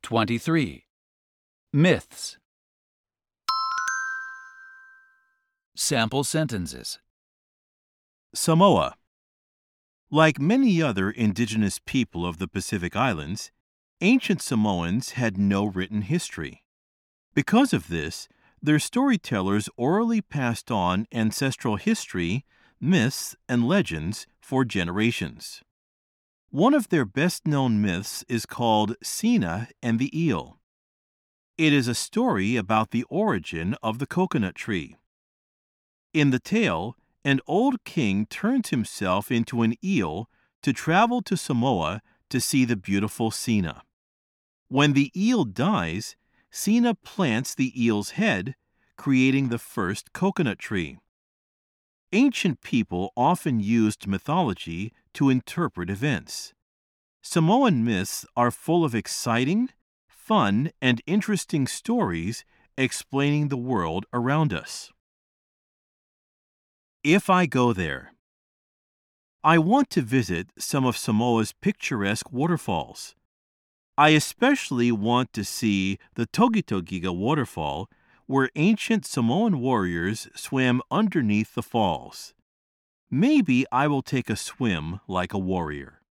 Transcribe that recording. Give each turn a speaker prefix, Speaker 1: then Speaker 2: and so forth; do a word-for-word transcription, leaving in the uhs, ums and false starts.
Speaker 1: twenty-three. Myths. Sample sentences.
Speaker 2: Samoa. Like many other indigenous people of the Pacific Islands, ancient Samoans had no written history. Because of this, their storytellers orally passed on ancestral history, myths, and legends for generations. One of their best-known myths is called Sina and the Eel. It is a story about the origin of the coconut tree. In the tale, an old king turns himself into an eel to travel to Samoa to see the beautiful Sina. When the eel dies, Sina plants the eel's head, creating the first coconut tree. Ancient people often used mythology to interpret events. Samoan myths are full of exciting, fun, and interesting stories explaining the world around us. If I go there. I want to visit some of Samoa's picturesque waterfalls. I especially want to see the Togitogiga waterfall, where ancient Samoan warriors swam underneath the falls. Maybe I will take a swim like a warrior.